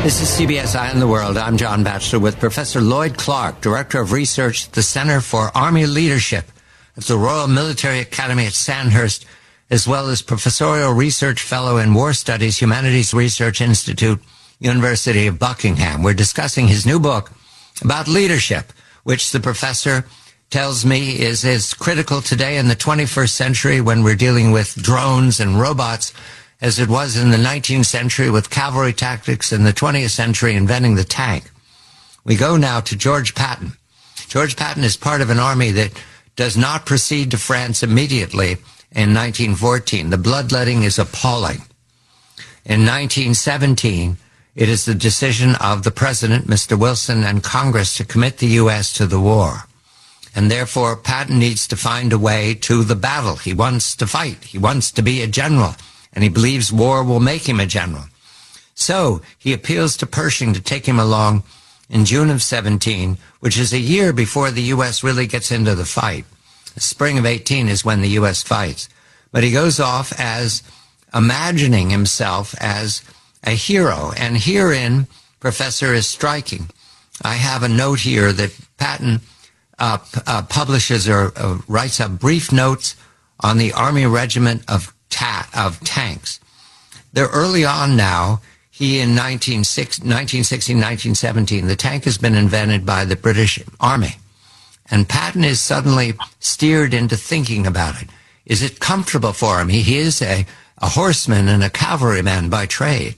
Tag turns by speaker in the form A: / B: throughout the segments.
A: This is CBS Eye on the World. I'm John Batchelor with Professor Lloyd Clark, Director of Research at the Center for Army Leadership at the Royal Military Academy at Sandhurst, as well as Professorial Research Fellow in War Studies, Humanities Research Institute, University of Buckingham. We're discussing his new book about leadership, which the professor tells me is as critical today in the 21st century when we're dealing with drones and robots as it was in the 19th century with cavalry tactics, in the 20th century inventing the tank. We go now to George Patton. George Patton is part of an army that does not proceed to France immediately in 1914. The bloodletting is appalling. In 1917, it is the decision of the president, Mr. Wilson, and Congress to commit the U.S. to the war. And therefore, Patton needs to find a way to the battle. He wants to fight. He wants to be a general. And he believes war will make him a general. So he appeals to Pershing to take him along in June of 17, which is a year before the U.S. really gets into the fight. The spring of 18 is when the U.S. fights. But he goes off as imagining himself as a hero. And herein, Professor, is striking. I have a note here that Patton publishes or writes up brief notes on the Army Regiment of tanks. They're early on now. He in 1916, 1917, the tank has been invented by the British Army. And Patton is suddenly steered into thinking about it. Is it comfortable for him? He is a horseman and a cavalryman by trade.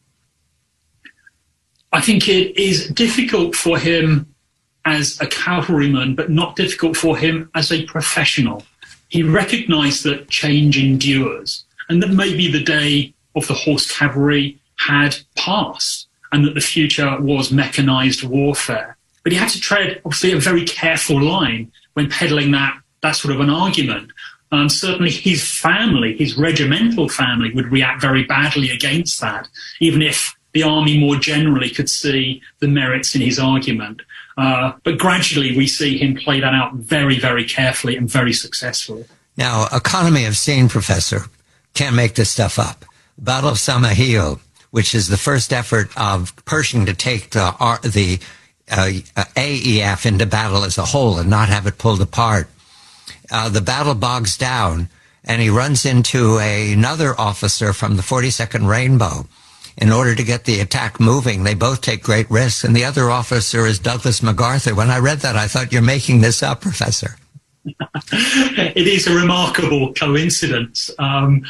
B: I think it is difficult for him as a cavalryman, but not difficult for him as a professional. He recognized that change endures and that maybe the day of the horse cavalry had passed and that the future was mechanized warfare. But he had to tread, obviously, a very careful line when peddling that sort of an argument. Certainly his family, his regimental family, would react very badly against that, even if the army more generally could see the merits in his argument. But gradually we see him play that out very, very carefully and very successfully.
A: Now, economy of scene, Professor, can't make this stuff up. Battle of Samahil, which is the first effort of Pershing to take the AEF into battle as a whole and not have it pulled apart. The battle bogs down, and he runs into another officer from the 42nd Rainbow. In order to get the attack moving, they both take great risks, and the other officer is Douglas MacArthur. When I read that, I thought, you're making this up, Professor.
B: It is a remarkable coincidence. When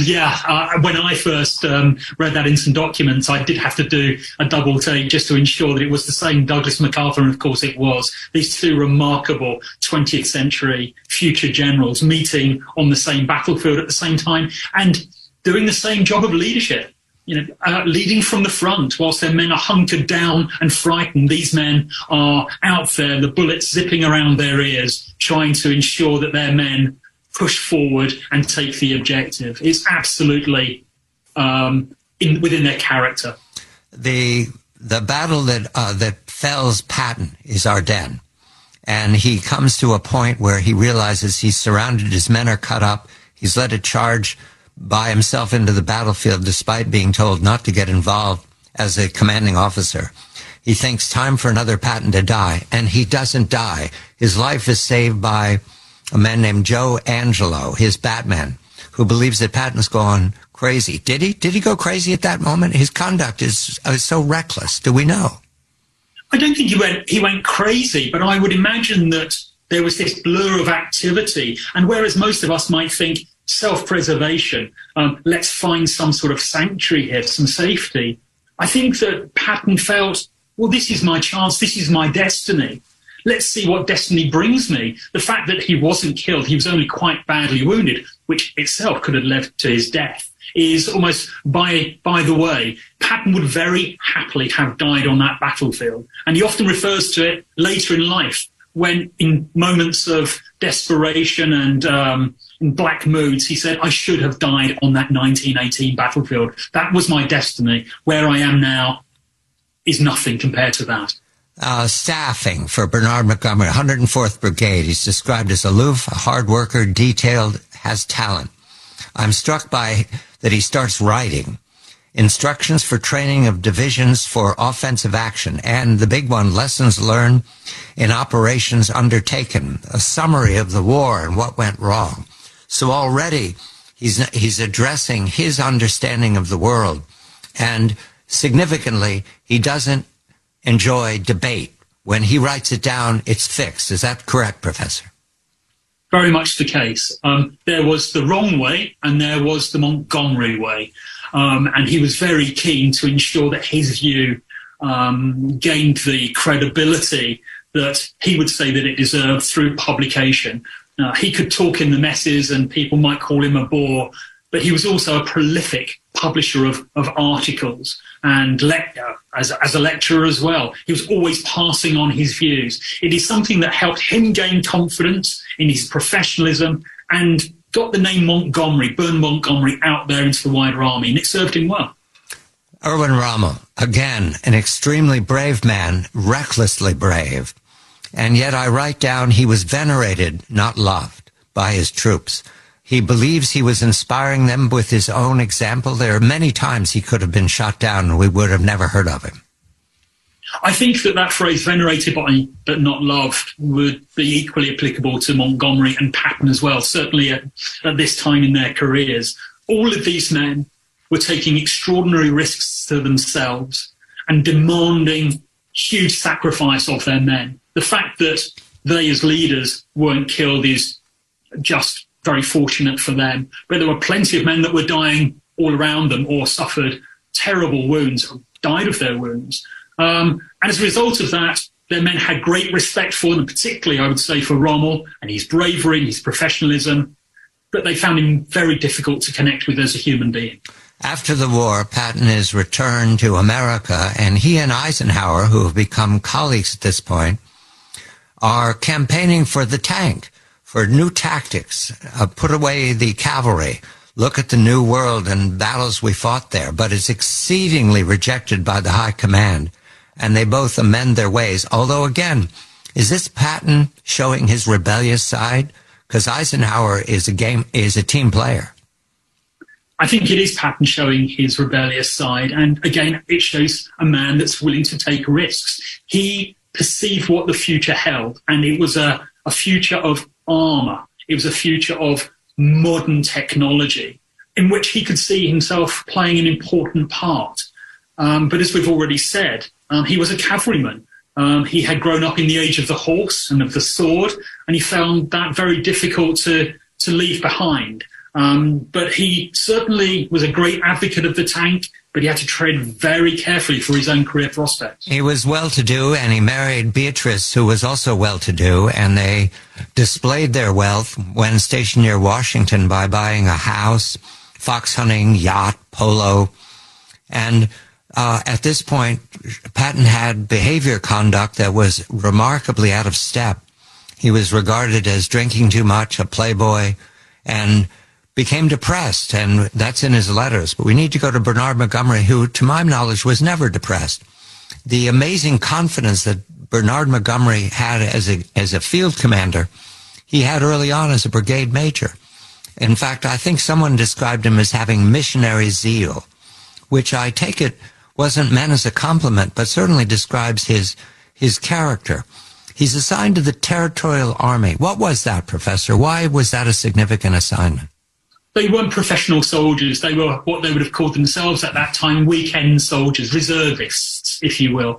B: I first read that in some documents, I did have to do a double take just to ensure that it was the same Douglas MacArthur, and of course it was. These two remarkable 20th century future generals meeting on the same battlefield at the same time and doing the same job of leadership. Leading from the front whilst their men are hunkered down and frightened. These men are out there, the bullets zipping around their ears, trying to ensure that their men push forward and take the objective. It's absolutely within their character.
A: The battle that fells Patton is Ardennes, and he comes to a point where he realizes he's surrounded, his men are cut up, he's led a charge by himself into the battlefield despite being told not to get involved as a commanding officer. He thinks time for another Patton to die, and he doesn't die. His life is saved by a man named Joe Angelo, his Batman, who believes that Patton's gone crazy. Did he? Did he go crazy at that moment? His conduct is so reckless. Do we know?
B: I don't think he went crazy, but I would imagine that there was this blur of activity, and whereas most of us might think self-preservation, let's find some sort of sanctuary here, some safety, I think that Patton felt, well, this is my chance, this is my destiny. Let's see what destiny brings me. The fact that he wasn't killed, he was only quite badly wounded, which itself could have led to his death, is almost by the way. Patton would very happily have died on that battlefield. And he often refers to it later in life, when in moments of desperation and in black moods, he said, I should have died on that 1918 battlefield. That was my destiny. Where I am now is nothing compared to that.
A: Staffing for Bernard Montgomery, 104th Brigade. He's described as aloof, a hard worker, detailed, has talent. I'm struck by that he starts writing, instructions for training of divisions for offensive action, and the big one, lessons learned in operations undertaken, a summary of the war and what went wrong. So already he's addressing his understanding of the world, and significantly, he doesn't enjoy debate. When he writes it down, it's fixed. Is that correct, Professor?
B: Very much the case. There was the wrong way and there was the Montgomery way. And he was very keen to ensure that his view gained the credibility that he would say that it deserved through publication. He could talk in the messes and people might call him a bore, but he was also a prolific publisher of articles and as a lecturer as well. He was always passing on his views. It is something that helped him gain confidence in his professionalism and got the name Montgomery, Bern Montgomery, out there into the wider army, and it served him well.
A: Erwin Rommel, again, an extremely brave man, recklessly brave. And yet I write down he was venerated, not loved, by his troops. He believes he was inspiring them with his own example. There are many times he could have been shot down and we would have never heard of him.
B: I think that phrase, venerated but not loved, would be equally applicable to Montgomery and Patton as well, certainly at this time in their careers. All of these men were taking extraordinary risks to themselves and demanding huge sacrifice of their men. The fact that they as leaders weren't killed is just very fortunate for them, but there were plenty of men that were dying all around them or suffered terrible wounds or died of their wounds. And as a result of that, their men had great respect for them, particularly, I would say, for Rommel and his bravery and his professionalism, but they found him very difficult to connect with as a human being.
A: After the war, Patton is returned to America, and he and Eisenhower, who have become colleagues at this point, are campaigning for the tank, for new tactics, put away the cavalry, look at the New World and battles we fought there. But it's exceedingly rejected by the high command, and they both amend their ways. Although, again, is this Patton showing his rebellious side? Because Eisenhower is a team player.
B: I think it is Patton showing his rebellious side. And again, it shows a man that's willing to take risks. He perceived what the future held, and it was a future of armour. It was a future of modern technology in which he could see himself playing an important part. But as we've already said, he was a cavalryman. He had grown up in the age of the horse and of the sword, and he found that very difficult to leave behind. But he certainly was a great advocate of the tank, but he had to tread very carefully for his own career prospects.
A: He was well-to-do, and he married Beatrice, who was also well-to-do, and they displayed their wealth when stationed near Washington by buying a house, fox hunting, yacht, polo. And at this point, Patton had behavior conduct that was remarkably out of step. He was regarded as drinking too much, a playboy, and became depressed, and that's in his letters. But we need to go to Bernard Montgomery, who, to my knowledge, was never depressed. The amazing confidence that Bernard Montgomery had as a field commander, he had early on as a brigade major. In fact, I think someone described him as having missionary zeal, which I take it wasn't meant as a compliment, but certainly describes his character. He's assigned to the Territorial Army. What was that, Professor? Why was that a significant assignment?
B: They weren't professional soldiers. They were what they would have called themselves at that time weekend soldiers, reservists, if you will.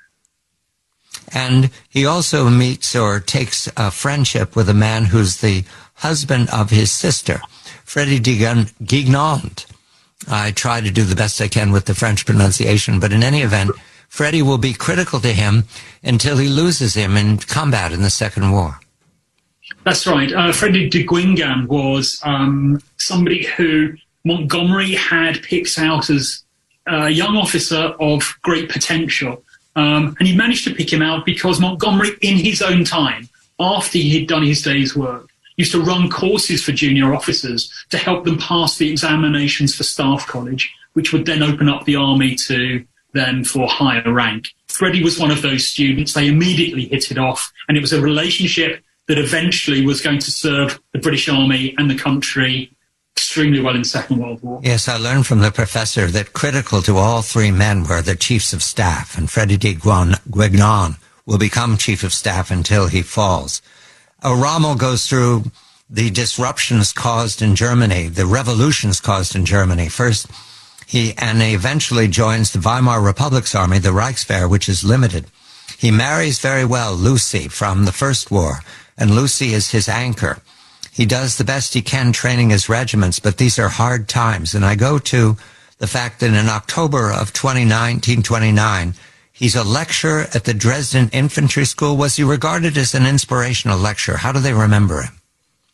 A: And he also meets or takes a friendship with a man who's the husband of his sister, Freddie de Guignant. I try to do the best I can with the French pronunciation, but in any event, Freddie will be critical to him until he loses him in combat in the Second War.
B: That's right. Freddie de Guignant was somebody who Montgomery had picked out as a young officer of great potential. And he managed to pick him out because Montgomery, in his own time, after he had done his day's work, used to run courses for junior officers to help them pass the examinations for Staff College, which would then open up the army to them for higher rank. Freddie was one of those students. They immediately hit it off, and it was a relationship that eventually was going to serve the British Army and the country extremely well in the Second World War.
A: Yes, I learned from the professor that critical to all three men were the chiefs of staff, and Freddie de Guignon will become chief of staff until he falls. Rommel goes through the disruptions caused in Germany, the revolutions caused in Germany. First, he eventually joins the Weimar Republic's army, the Reichswehr, which is limited. He marries very well Lucy from the First War, and Lucy is his anchor. He does the best he can training his regiments, but these are hard times. And I go to the fact that in October of 1929, he's a lecturer at the Dresden Infantry School. Was he regarded as an inspirational lecturer? How do they remember him?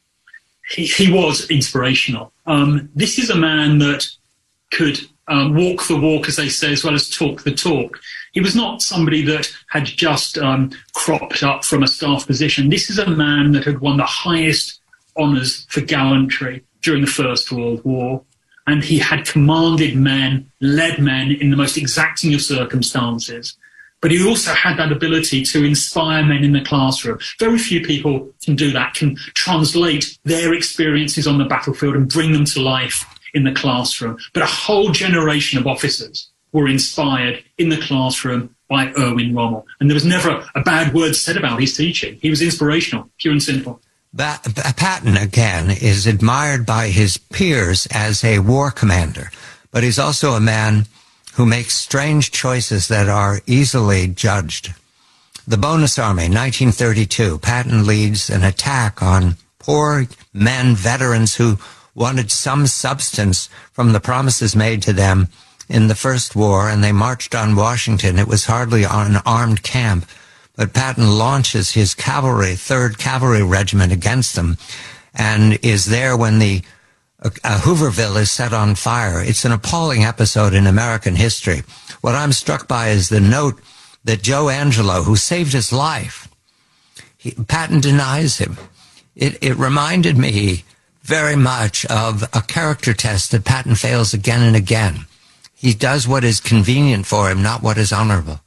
B: He was inspirational. This is a man that could walk the walk, as they say, as well as talk the talk. He was not somebody that had just cropped up from a staff position. This is a man that had won the highest honours for gallantry during the First World War, and he had commanded men, led men in the most exacting of circumstances. But he also had that ability to inspire men in the classroom. Very few people can do that, can translate their experiences on the battlefield and bring them to life in the classroom. But a whole generation of officers were inspired in the classroom by Erwin Rommel. And there was never a bad word said about his teaching. He was inspirational, pure and simple.
A: Patton, again, is admired by his peers as a war commander, but he's also a man who makes strange choices that are easily judged. The Bonus Army, 1932, Patton leads an attack on poor men, veterans who wanted some substance from the promises made to them in the First War, and they marched on Washington. It was hardly an armed camp, but Patton launches his cavalry, 3rd Cavalry Regiment, against them, and is there when the Hooverville is set on fire. It's an appalling episode in American history. What I'm struck by is the note that Joe Angelo, who saved his life, Patton denies him. It reminded me very much of a character test that Patton fails again and again. He does what is convenient for him, not what is honorable.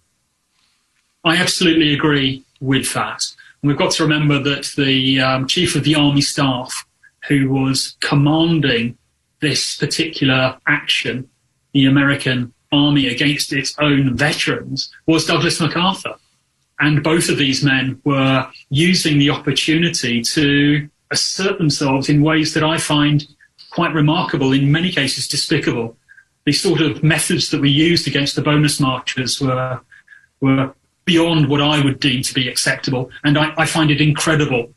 B: I absolutely agree with that. And we've got to remember that the Chief of the Army Staff, who was commanding this particular action, the American Army against its own veterans, was Douglas MacArthur. And both of these men were using the opportunity to assert themselves in ways that I find quite remarkable, in many cases despicable. The sort of methods that we used against the bonus marchers were beyond what I would deem to be acceptable. And I find it incredible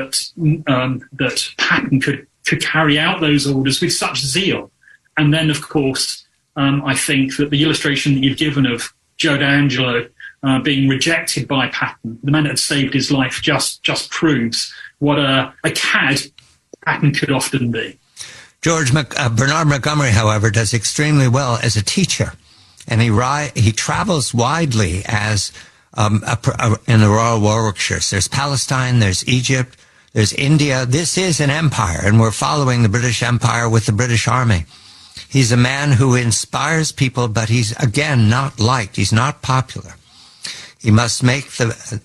B: that Patton could carry out those orders with such zeal. And then, of course, I think that the illustration that you've given of Joe D'Angelo being rejected by Patton, the man that had saved his life, just proves what a cad Patton could often be.
A: Bernard Montgomery, however, does extremely well as a teacher, and he travels widely as in the Royal Warwickshires. There's Palestine, there's Egypt, there's India. This is an empire, and we're following the British Empire with the British Army. He's a man who inspires people, but he's, again, not liked. He's not popular. He must make the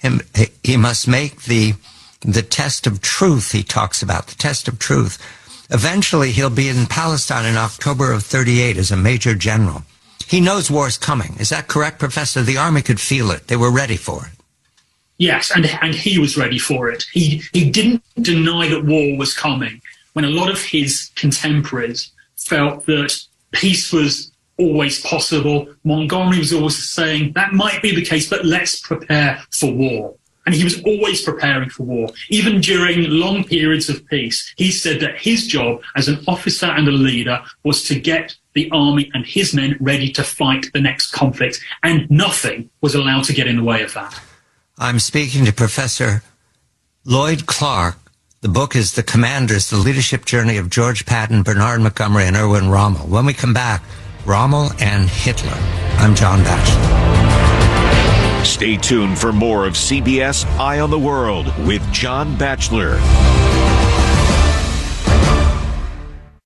A: test of truth, he talks about, the test of truth. Eventually, he'll be in Palestine in October of 1938 as a major general. He knows war's coming. Is that correct, Professor? The Army could feel it. They were ready for it.
B: Yes, and he was ready for it. He didn't deny that war was coming when a lot of his contemporaries felt that peace was always possible. Montgomery was always saying that might be the case, but let's prepare for war. And he was always preparing for war. Even during long periods of peace, he said that his job as an officer and a leader was to get the army and his men ready to fight the next conflict, and nothing was allowed to get in the way of that.
A: I'm speaking to Professor Lloyd Clark. The book is The Commanders, The Leadership Journey of George Patton, Bernard Montgomery, and Erwin Rommel. When we come back, Rommel and Hitler. I'm John Batchelor.
C: Stay tuned for more of CBS Eye on the World with John Batchelor.